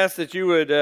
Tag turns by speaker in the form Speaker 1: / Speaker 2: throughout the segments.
Speaker 1: ask that you would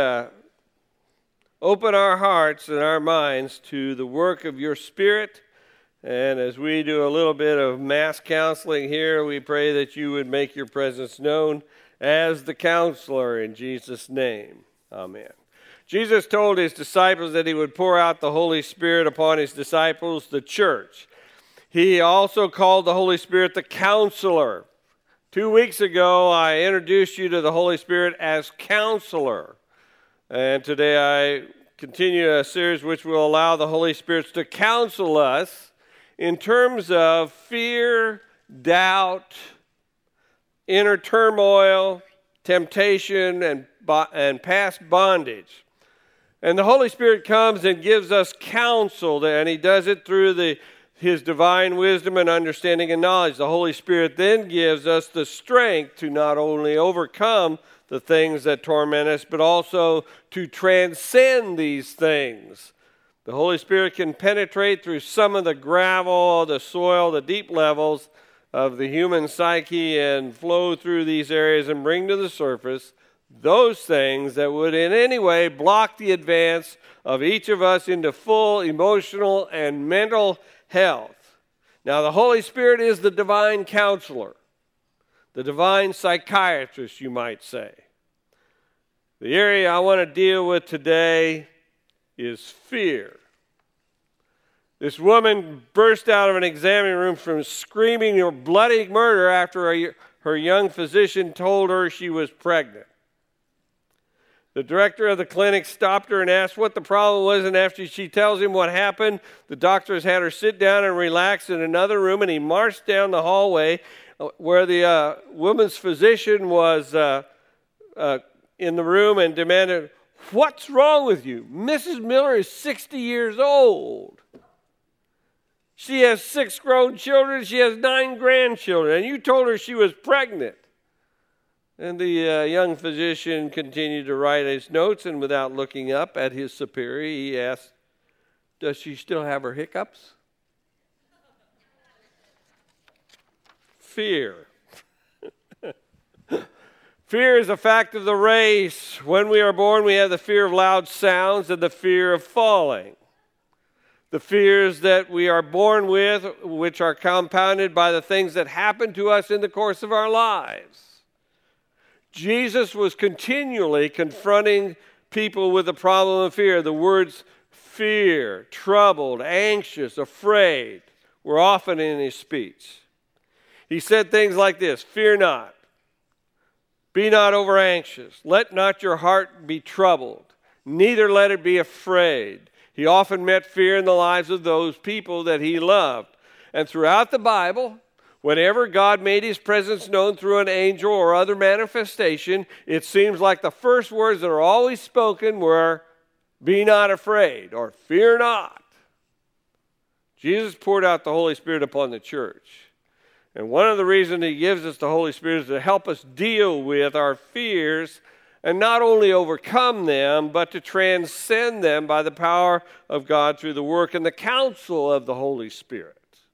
Speaker 1: open our hearts and our minds to the work of your Spirit. And as we do a little bit of mass counseling here, we pray that you would make your presence known as the counselor in Jesus' name. Amen. Jesus told his disciples that he would pour out the Holy Spirit upon his disciples, the church. He also called the Holy Spirit the counselor. 2 weeks ago, I introduced you to the Holy Spirit as counselor. And today I continue a series which will allow the Holy Spirit to counsel us in terms of fear, doubt, inner turmoil, temptation, and past bondage. And the Holy Spirit comes and gives us counsel, and he does it through his divine wisdom and understanding and knowledge. The Holy Spirit then gives us the strength to not only overcome the things that torment us, but also to transcend these things. The Holy Spirit can penetrate through some of the gravel, the soil, the deep levels of the human psyche and flow through these areas and bring to the surface those things that would in any way block the advance of each of us into full emotional and mental health. Now, the Holy Spirit is the divine counselor, the divine psychiatrist, you might say. The area I want to deal with today is fear. This woman burst out of an examining room from screaming of bloody murder after her young physician told her she was pregnant. The director of the clinic stopped her and asked what the problem was, and after she tells him what happened, the doctor has had her sit down and relax in another room, and he marched down the hallway where the woman's physician was in the room and demanded, "What's wrong with you? Mrs. Miller is 60 years old. She has 6 grown children. She has 9 grandchildren, and you told her she was pregnant." And the young physician continued to write his notes, and without looking up at his superior, he asked, "Does she still have her hiccups?" Fear. Fear is a fact of the race. When we are born, we have the fear of loud sounds and the fear of falling. The fears that we are born with, which are compounded by the things that happen to us in the course of our lives. Jesus was continually confronting people with the problem of fear. The words fear, troubled, anxious, afraid were often in his speech. He said things like this: "Fear not, be not over anxious, let not your heart be troubled, neither let it be afraid." He often met fear in the lives of those people that he loved. And throughout the Bible, whenever God made his presence known through an angel or other manifestation, it seems like the first words that are always spoken were, "Be not afraid," or "Fear not." Jesus poured out the Holy Spirit upon the church. And one of the reasons he gives us the Holy Spirit is to help us deal with our fears and not only overcome them, but to transcend them by the power of God through the work and the counsel of the Holy Spirit.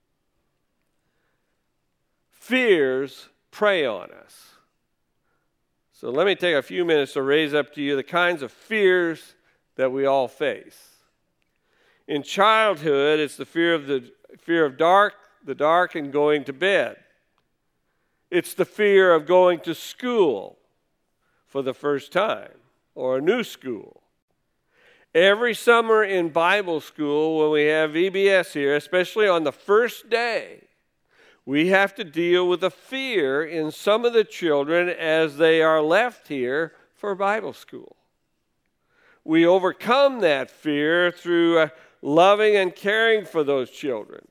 Speaker 1: Fears prey on us. So let me take a few minutes to raise up to you the kinds of fears that we all face. In childhood, it's the fear of the dark and going to bed. It's the fear of going to school for the first time or a new school. Every summer in Bible school, when we have VBS here, especially on the first day, we have to deal with the fear in some of the children as they are left here for Bible school. We overcome that fear through loving and caring for those children.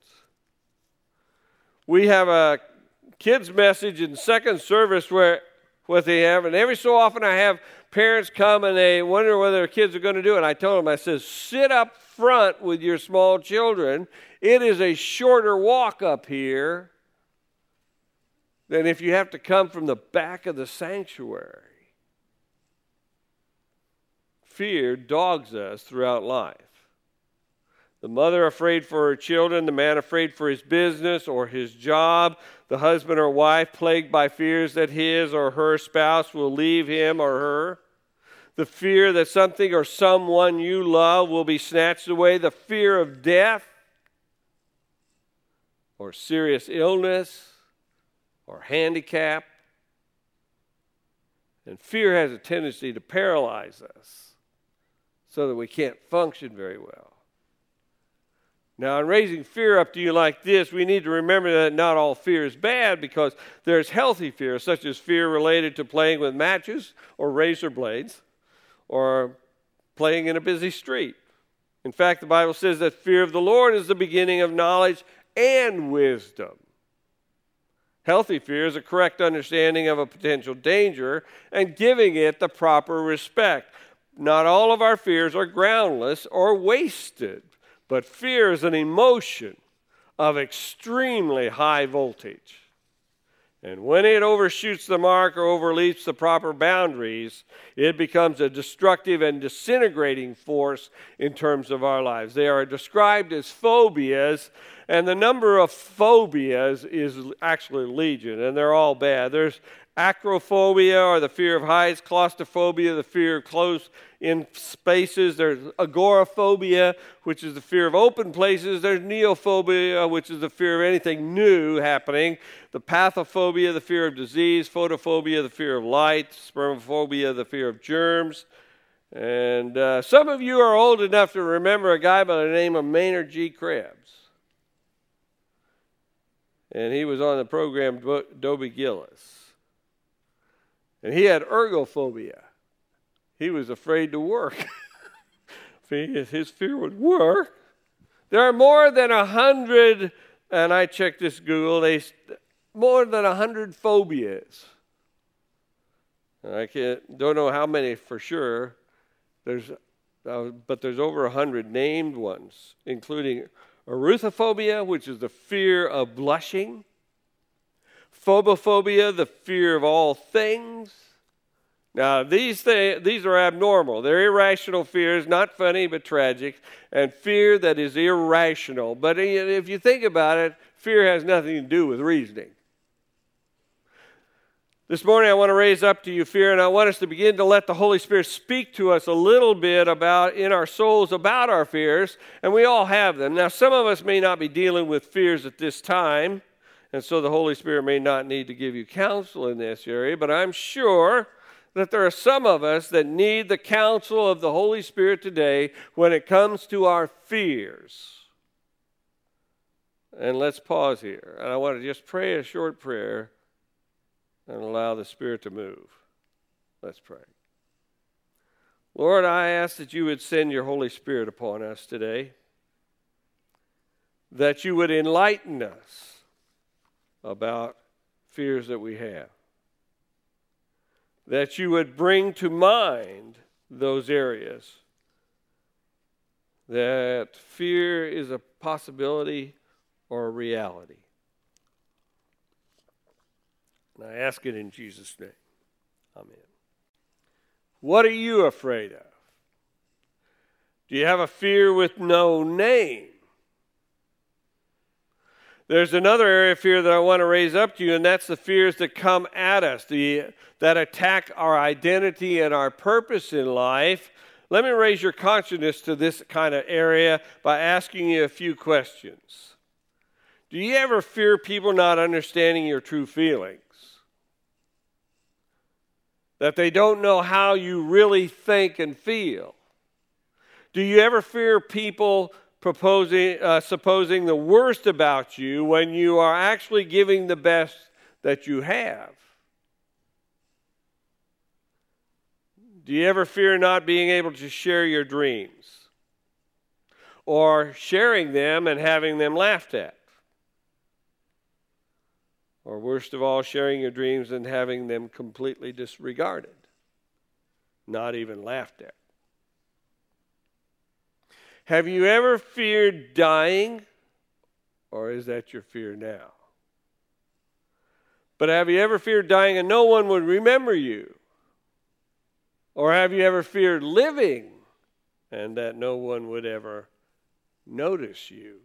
Speaker 1: We have a kids' message in second service where what they have, and every so often I have parents come and they wonder whether their kids are going to do it. And I told them, I said, sit up front with your small children. It is a shorter walk up here than if you have to come from the back of the sanctuary. Fear dogs us throughout life. The mother afraid for her children, the man afraid for his business or his job, the husband or wife plagued by fears that his or her spouse will leave him or her, the fear that something or someone you love will be snatched away, the fear of death or serious illness or handicap. And fear has a tendency to paralyze us so that we can't function very well. Now, in raising fear up to you like this, we need to remember that not all fear is bad, because there's healthy fear, such as fear related to playing with matches or razor blades or playing in a busy street. In fact, the Bible says that fear of the Lord is the beginning of knowledge and wisdom. Healthy fear is a correct understanding of a potential danger and giving it the proper respect. Not all of our fears are groundless or wasted, but fear is an emotion of extremely high voltage. And when it overshoots the mark or overleaps the proper boundaries, it becomes a destructive and disintegrating force in terms of our lives. They are described as phobias, and the number of phobias is actually legion, and they're all bad. There's acrophobia, or the fear of heights; claustrophobia, the fear of closed in spaces; there's agoraphobia, which is the fear of open places; there's neophobia, which is the fear of anything new happening; the pathophobia, the fear of disease; photophobia, the fear of light; spermophobia, the fear of germs. And some of you are old enough to remember a guy by the name of Maynard G. Krebs. And he was on the program Dobie Gillis. And he had ergophobia. He was afraid to work. His fear would work. There are more than 100, and I checked this Google, more than 100 phobias. I don't know how many for sure. But there's over 100 named ones, including erythrophobia, which is the fear of blushing; phobophobia, the fear of all things. Now, these are abnormal. They're irrational fears, not funny but tragic, and fear that is irrational. But if you think about it, fear has nothing to do with reasoning. This morning I want to raise up to you fear, and I want us to begin to let the Holy Spirit speak to us a little bit in our souls about our fears, and we all have them. Now, some of us may not be dealing with fears at this time, and so the Holy Spirit may not need to give you counsel in this area, but I'm sure that there are some of us that need the counsel of the Holy Spirit today when it comes to our fears. And let's pause here, and I want to just pray a short prayer and allow the Spirit to move. Let's pray. Lord, I ask that you would send your Holy Spirit upon us today, that you would enlighten us about fears that we have, that you would bring to mind those areas that fear is a possibility or a reality. And I ask it in Jesus' name. Amen. What are you afraid of? Do you have a fear with no name? There's another area of fear that I want to raise up to you, and that's the fears that come at us, that attack our identity and our purpose in life. Let me raise your consciousness to this kind of area by asking you a few questions. Do you ever fear people not understanding your true feelings? That they don't know how you really think and feel? Do you ever fear people supposing the worst about you when you are actually giving the best that you have? Do you ever fear not being able to share your dreams, or sharing them and having them laughed at? Or worst of all, sharing your dreams and having them completely disregarded, not even laughed at? Have you ever feared dying, or is that your fear now? But have you ever feared dying and no one would remember you? Or have you ever feared living and that no one would ever notice you?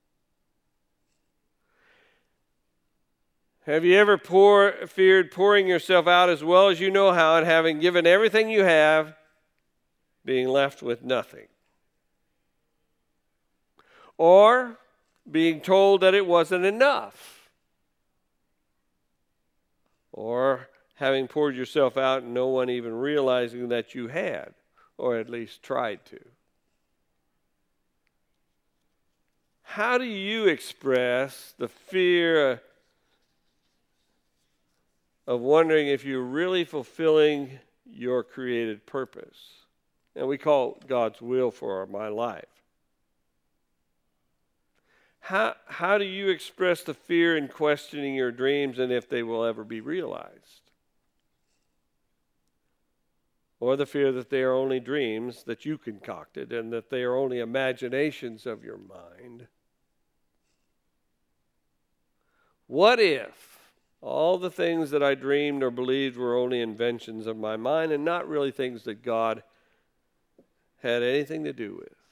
Speaker 1: Have you ever feared pouring yourself out as well as you know how, and having given everything you have, being left with nothing, or being told that it wasn't enough, or having poured yourself out and no one even realizing that you had, or at least tried to. How do you express the fear of wondering if you're really fulfilling your created purpose? And we call it God's will for my life. How do you express the fear in questioning your dreams and if they will ever be realized? Or the fear that they are only dreams that you concocted and that they are only imaginations of your mind? What if all the things that I dreamed or believed were only inventions of my mind and not really things that God had anything to do with?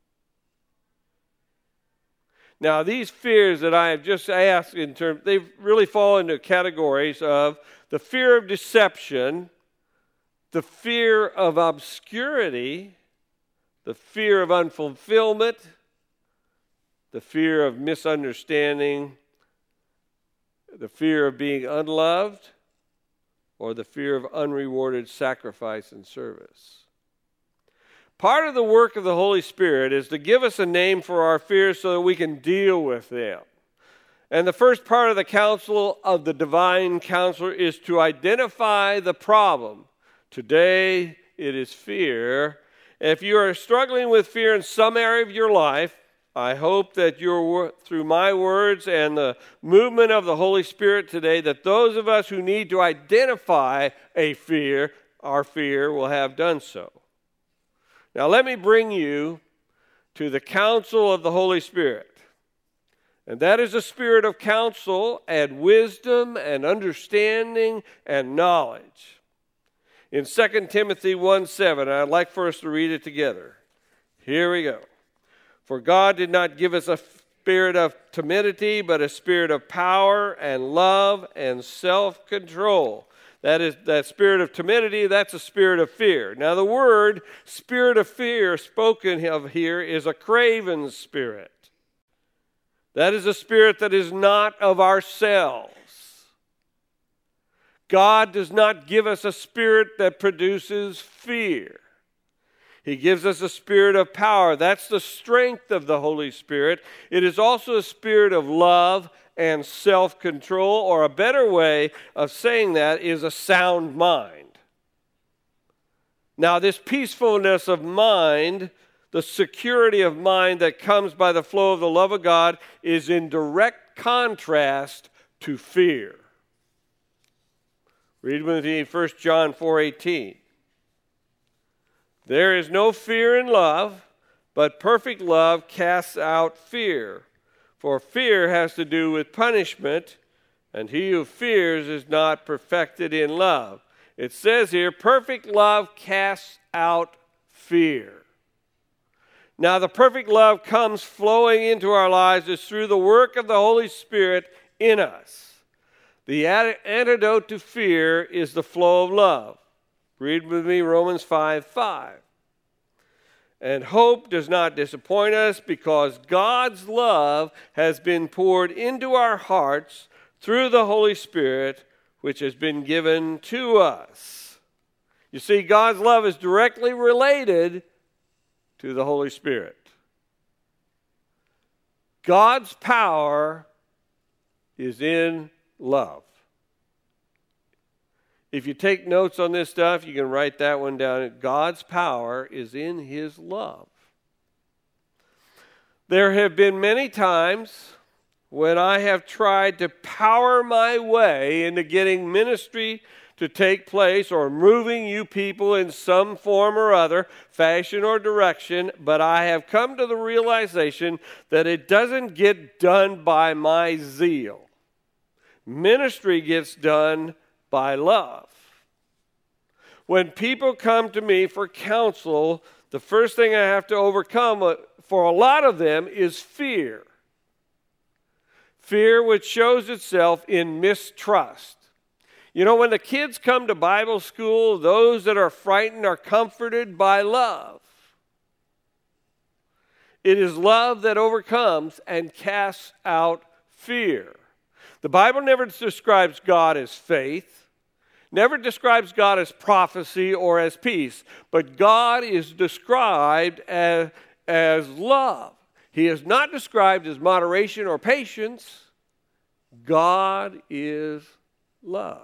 Speaker 1: Now, these fears that I have just asked they really fall into categories of the fear of deception, the fear of obscurity, the fear of unfulfillment, the fear of misunderstanding, the fear of being unloved, or the fear of unrewarded sacrifice and service. Part of the work of the Holy Spirit is to give us a name for our fears so that we can deal with them. And the first part of the counsel of the divine counselor is to identify the problem. Today, it is fear. If you are struggling with fear in some area of your life, I hope that through my words and the movement of the Holy Spirit today, that those of us who need to identify our fear, will have done so. Now let me bring you to the counsel of the Holy Spirit. And that is a spirit of counsel and wisdom and understanding and knowledge. In 2 Timothy 1:7, I'd like for us to read it together. Here we go. For God did not give us a spirit of timidity, but a spirit of power and love and self-control. That spirit of timidity, that's a spirit of fear. Now the word spirit of fear spoken of here is a craven spirit. That is a spirit that is not of ourselves. God does not give us a spirit that produces fear. He gives us a spirit of power. That's the strength of the Holy Spirit. It is also a spirit of love and self-control, or a better way of saying that is a sound mind. Now, this peacefulness of mind, the security of mind that comes by the flow of the love of God, is in direct contrast to fear. Read with me 1 John 4:18. There is no fear in love, but perfect love casts out fear. For fear has to do with punishment, and he who fears is not perfected in love. It says here, perfect love casts out fear. Now, the perfect love comes flowing into our lives is through the work of the Holy Spirit in us. The antidote to fear is the flow of love. Read with me Romans 5:5. And hope does not disappoint us because God's love has been poured into our hearts through the Holy Spirit, which has been given to us. You see, God's love is directly related to the Holy Spirit. God's power is in love. If you take notes on this stuff, you can write that one down. God's power is in His love. There have been many times when I have tried to power my way into getting ministry to take place or moving you people in some form or other, fashion or direction, but I have come to the realization that it doesn't get done by my zeal. Ministry gets done by love. When people come to me for counsel, the first thing I have to overcome for a lot of them is fear. Fear which shows itself in mistrust. You know, when the kids come to Bible school, those that are frightened are comforted by love. It is love that overcomes and casts out fear. The Bible never describes God as faith, never describes God as prophecy or as peace, but God is described as love. He is not described as moderation or patience. God is love.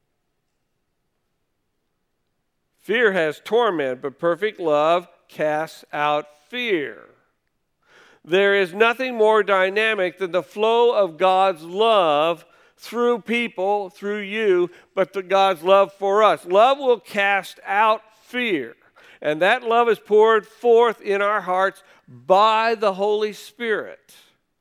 Speaker 1: Fear has torment, but perfect love casts out fear. There is nothing more dynamic than the flow of God's love through people, through you, but God's love for us. Love will cast out fear, and that love is poured forth in our hearts by the Holy Spirit.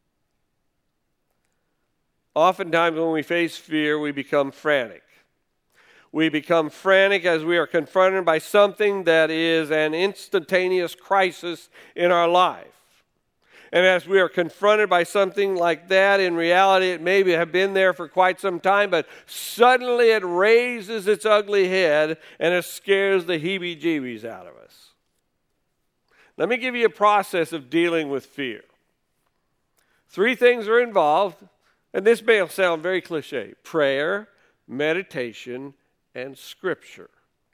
Speaker 1: Oftentimes when we face fear, we become frantic. We become frantic as we are confronted by something that is an instantaneous crisis in our life. And as we are confronted by something like that, in reality it may have been there for quite some time, but suddenly it raises its ugly head and it scares the heebie-jeebies out of us. Let me give you a process of dealing with fear. 3 things are involved, and this may sound very cliche: prayer, meditation, and Scripture.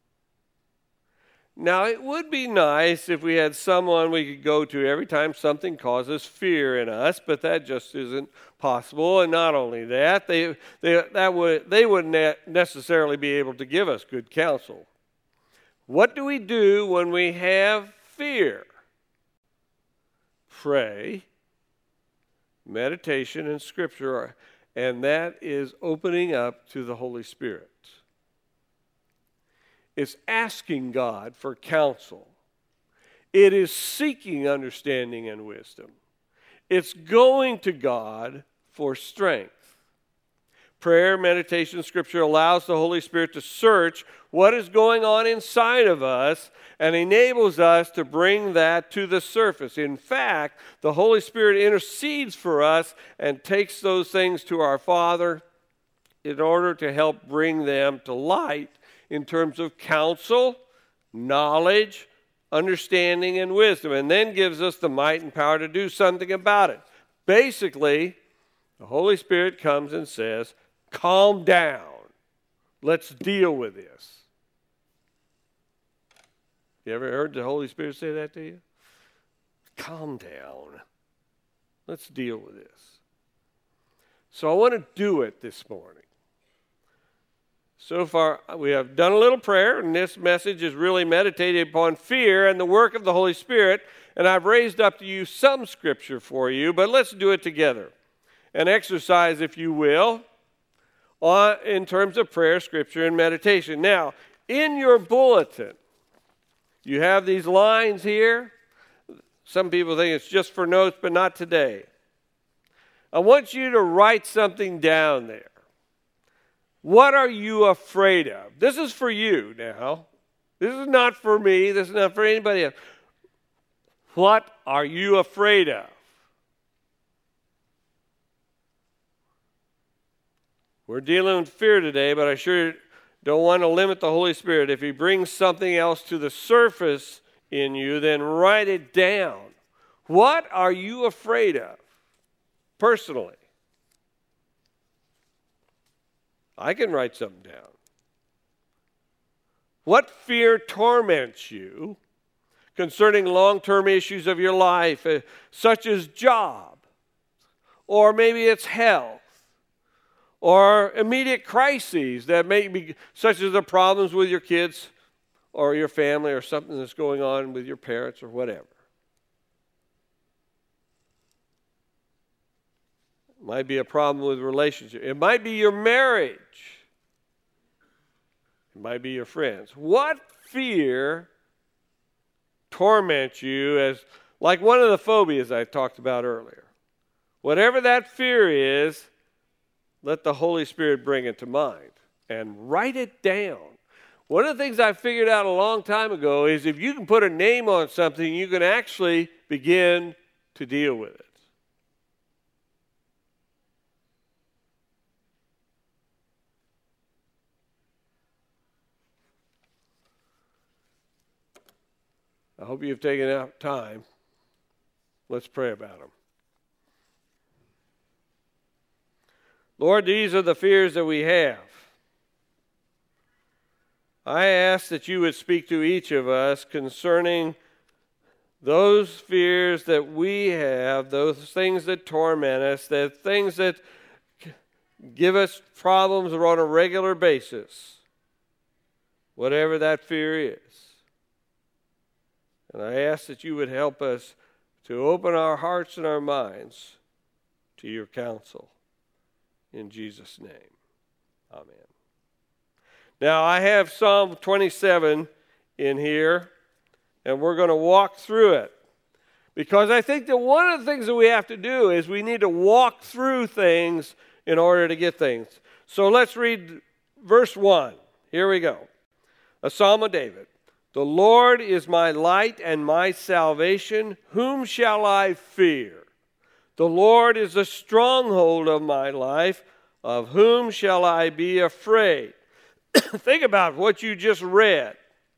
Speaker 1: Now, it would be nice if we had someone we could go to every time something causes fear in us, but that just isn't possible. And not only that, they wouldn't necessarily be able to give us good counsel. What do we do when we have fear? Pray, meditation, and Scripture, and that is opening up to the Holy Spirit. It's asking God for counsel. It is seeking understanding and wisdom. It's going to God for strength. Prayer, meditation, Scripture allows the Holy Spirit to search what is going on inside of us and enables us to bring that to the surface. In fact, the Holy Spirit intercedes for us and takes those things to our Father in order to help bring them to light in terms of counsel, knowledge, understanding, and wisdom, and then gives us the might and power to do something about it. Basically, the Holy Spirit comes and says, calm down. Let's deal with this. You ever heard the Holy Spirit say that to you? Calm down. Let's deal with this. So I want to do it this morning. So far, we have done a little prayer, and this message is really meditated upon fear and the work of the Holy Spirit, and I've raised up to you some Scripture for you, but let's do it together. An exercise, if you will, in terms of prayer, Scripture, and meditation. Now, in your bulletin, you have these lines here. Some people think it's just for notes, but not today. I want you to write something down there. What are you afraid of? This is for you now. This is not for me. This is not for anybody else. What are you afraid of? We're dealing with fear today, but I sure don't want to limit the Holy Spirit. If He brings something else to the surface in you, then write it down. What are you afraid of? Personally. I can write something down. What fear torments you concerning long-term issues of your life, such as job, or maybe it's health, or immediate crises that may be, such as the problems with your kids or your family or something that's going on with your parents or whatever. It might be a problem with relationship. It might be your marriage. It might be your friends. What fear torments you as, like one of the phobias I talked about earlier? Whatever that fear is, let the Holy Spirit bring it to mind and write it down. One of the things I figured out a long time ago is if you can put a name on something, you can actually begin to deal with it. I hope you've taken out time. Let's pray about them. Lord, these are the fears that we have. I ask that you would speak to each of us concerning those fears that we have, those things that torment us, the things that give us problems on a regular basis, whatever that fear is. And I ask that you would help us to open our hearts and our minds to your counsel. In Jesus' name, amen. Now, I have Psalm 27 in here, and we're going to walk through it. Because I think that one of the things that we have to do is we need to walk through things in order to get things. So let's read verse 1. Here we go. A Psalm of David. The Lord is my light and my salvation. Whom shall I fear? The Lord is the stronghold of my life. Of whom shall I be afraid? Think about what you just read.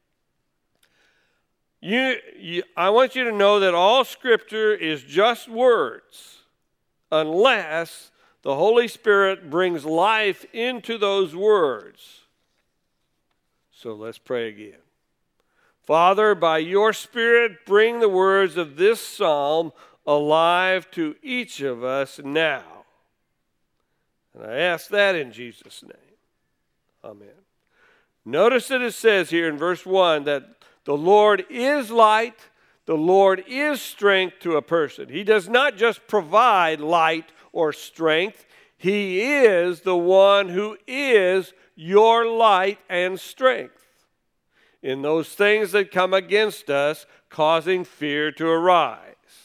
Speaker 1: I want you to know that all Scripture is just words unless the Holy Spirit brings life into those words. So let's pray again. Father, by your Spirit, bring the words of this psalm alive to each of us now. And I ask that in Jesus' name. Amen. Notice that it says here in verse 1 that the Lord is light, the Lord is strength to a person. He does not just provide light or strength. He is the one who is your light and strength in those things that come against us, causing fear to arise.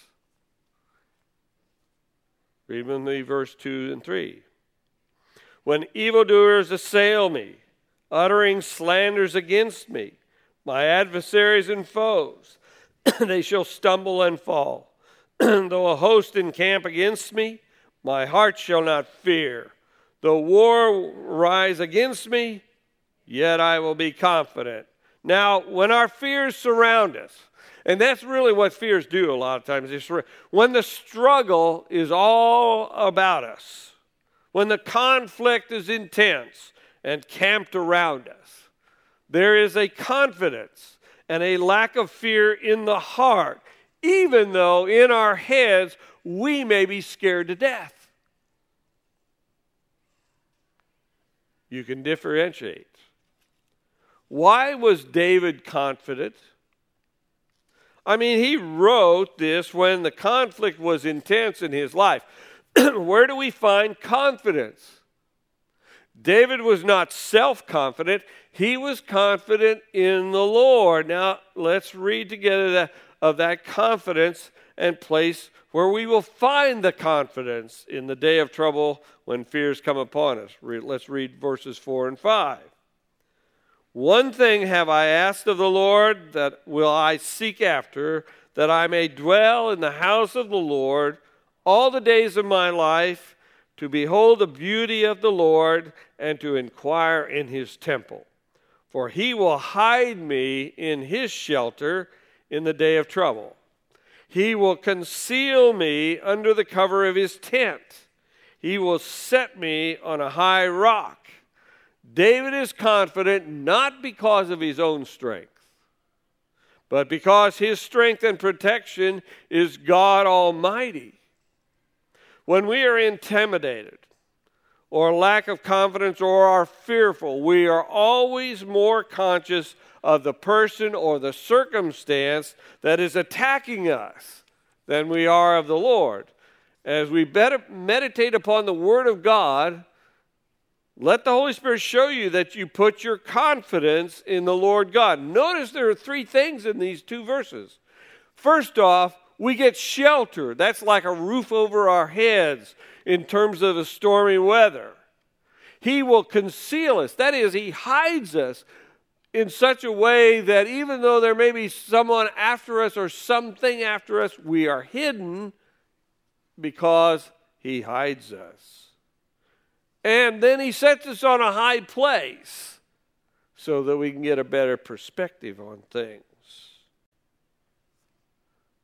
Speaker 1: Read with me verse 2 and 3. When evildoers assail me, uttering slanders against me, my adversaries and foes, they shall stumble and fall. Though a host encamp against me, my heart shall not fear. Though war rise against me, yet I will be confident. Now, when our fears surround us, and that's really what fears do a lot of times, when the struggle is all about us, when the conflict is intense and camped around us, there is a confidence and a lack of fear in the heart, even though in our heads we may be scared to death. You can differentiate. Why was David confident? I mean, he wrote this when the conflict was intense in his life. Where do we find confidence? David was not self-confident. He was confident in the Lord. Now, let's read together of that confidence and place where we will find the confidence in the day of trouble when fears come upon us. Let's read verses 4 and 5. One thing have I asked of the Lord, that will I seek after, that I may dwell in the house of the Lord all the days of my life, to behold the beauty of the Lord and to inquire in his temple. For he will hide me in his shelter in the day of trouble. He will conceal me under the cover of his tent. He will set me on a high rock. David is confident not because of his own strength, but because his strength and protection is God Almighty. When we are intimidated or lack of confidence or are fearful, we are always more conscious of the person or the circumstance that is attacking us than we are of the Lord. As we meditate upon the Word of God, let the Holy Spirit show you that you put your confidence in the Lord God. Notice there are three things in these two verses. First off, we get shelter. That's like a roof over our heads in terms of the stormy weather. He will conceal us. That is, he hides us in such a way that even though there may be someone after us or something after us, we are hidden because he hides us. And then he sets us on a high place so that we can get a better perspective on things.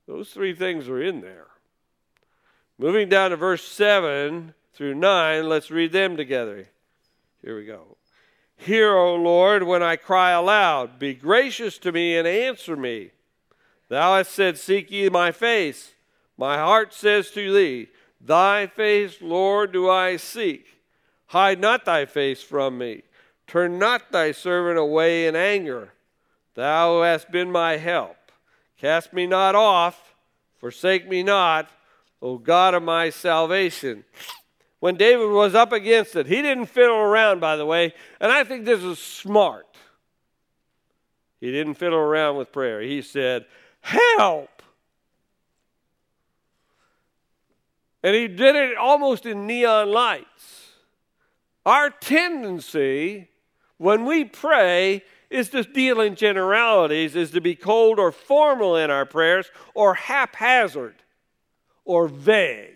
Speaker 1: Those three things are in there. Moving down to verse 7 through 9, let's read them together. Here we go. Hear, O Lord, when I cry aloud. Be gracious to me and answer me. Thou hast said, seek ye my face. My heart says to thee, thy face, Lord, do I seek. Hide not thy face from me. Turn not thy servant away in anger. Thou hast been my help. Cast me not off, forsake me not, O God of my salvation. When David was up against it, he didn't fiddle around, by the way, and I think this is smart. He didn't fiddle around with prayer. He said, help! And he did it almost in neon lights. Our tendency when we pray is to deal in generalities, is to be cold or formal in our prayers, or haphazard, or vague.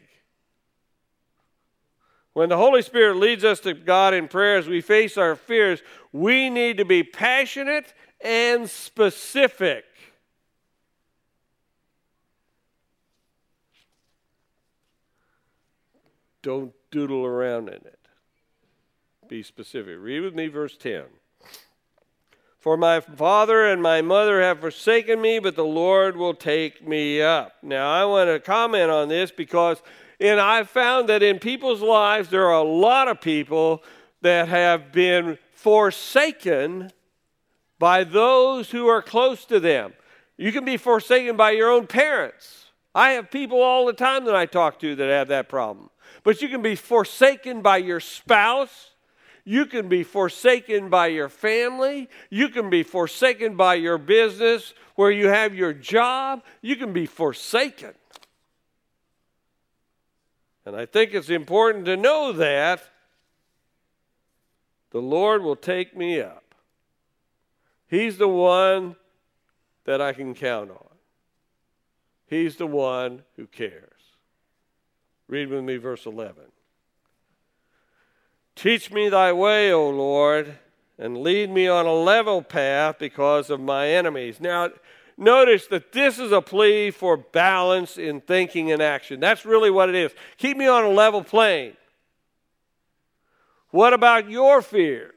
Speaker 1: When the Holy Spirit leads us to God in prayer as we face our fears, we need to be passionate and specific. Don't doodle around in it. Be specific. Read with me verse 10. For my father and my mother have forsaken me, but the Lord will take me up. Now, I want to comment on this because I've found that in people's lives, there are a lot of people that have been forsaken by those who are close to them. You can be forsaken by your own parents. I have people all the time that I talk to that have that problem. But you can be forsaken by your spouse. You can be forsaken by your family. You can be forsaken by your business where you have your job. You can be forsaken. And I think it's important to know that the Lord will take me up. He's the one that I can count on. He's the one who cares. Read with me verse 11. Teach me thy way, O Lord, and lead me on a level path because of my enemies. Now, notice that this is a plea for balance in thinking and action. That's really what it is. Keep me on a level plane. What about your fears?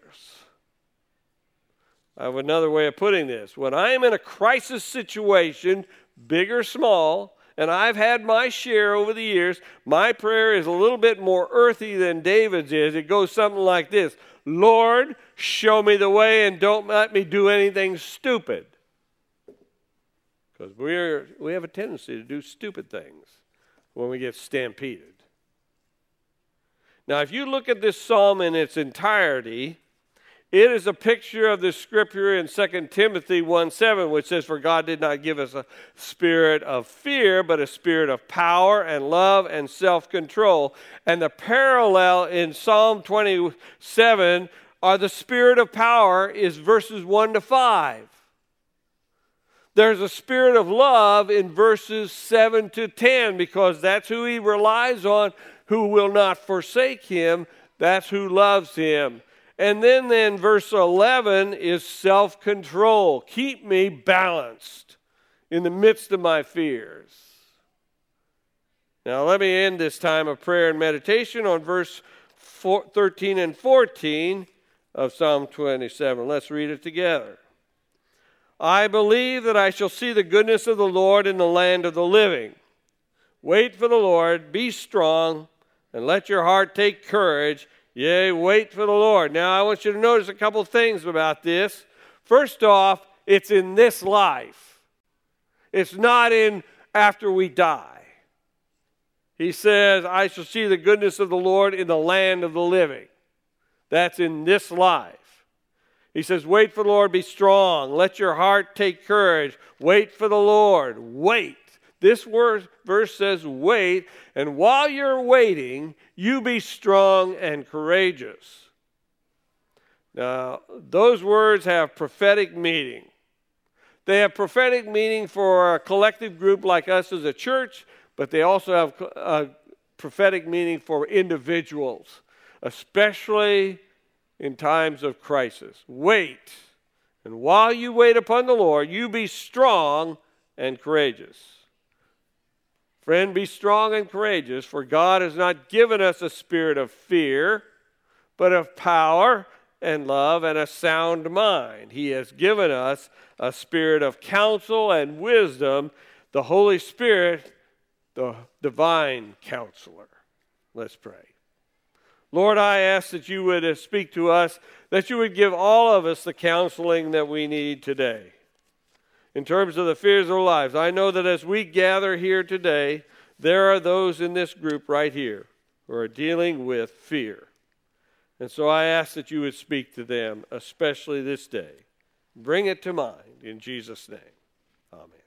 Speaker 1: I have another way of putting this. When I am in a crisis situation, big or small, and I've had my share over the years, my prayer is a little bit more earthy than David's is. It goes something like this. Lord, show me the way and don't let me do anything stupid. Because we have a tendency to do stupid things when we get stampeded. Now, if you look at this psalm in its entirety, it is a picture of the scripture in 2 Timothy 1:7, which says, for God did not give us a spirit of fear, but a spirit of power and love and self-control. And the parallel in Psalm 27 are the spirit of power is verses 1 to 5. There's a spirit of love in verses 7 to 10 because that's who he relies on, who will not forsake him. That's who loves him. And then verse 11 is self-control. Keep me balanced in the midst of my fears. Now let me end this time of prayer and meditation on verse 13 and 14 of Psalm 27. Let's read it together. I believe that I shall see the goodness of the Lord in the land of the living. Wait for the Lord, be strong, and let your heart take courage. Yea, wait for the Lord. Now, I want you to notice a couple things about this. First off, it's in this life. It's not in after we die. He says, I shall see the goodness of the Lord in the land of the living. That's in this life. He says, wait for the Lord, be strong. Let your heart take courage. Wait for the Lord. Wait. This verse says wait, and while you're waiting, you be strong and courageous. Now, those words have prophetic meaning. They have prophetic meaning for a collective group like us as a church, but they also have a prophetic meaning for individuals, especially in times of crisis. Wait, and while you wait upon the Lord, you be strong and courageous. Friend, be strong and courageous, for God has not given us a spirit of fear, but of power and love and a sound mind. He has given us a spirit of counsel and wisdom, the Holy Spirit, the divine counselor. Let's pray. Lord, I ask that you would speak to us, that you would give all of us the counseling that we need today. In terms of the fears of our lives, I know that as we gather here today, there are those in this group right here who are dealing with fear. And so I ask that you would speak to them, especially this day. Bring it to mind in Jesus' name. Amen.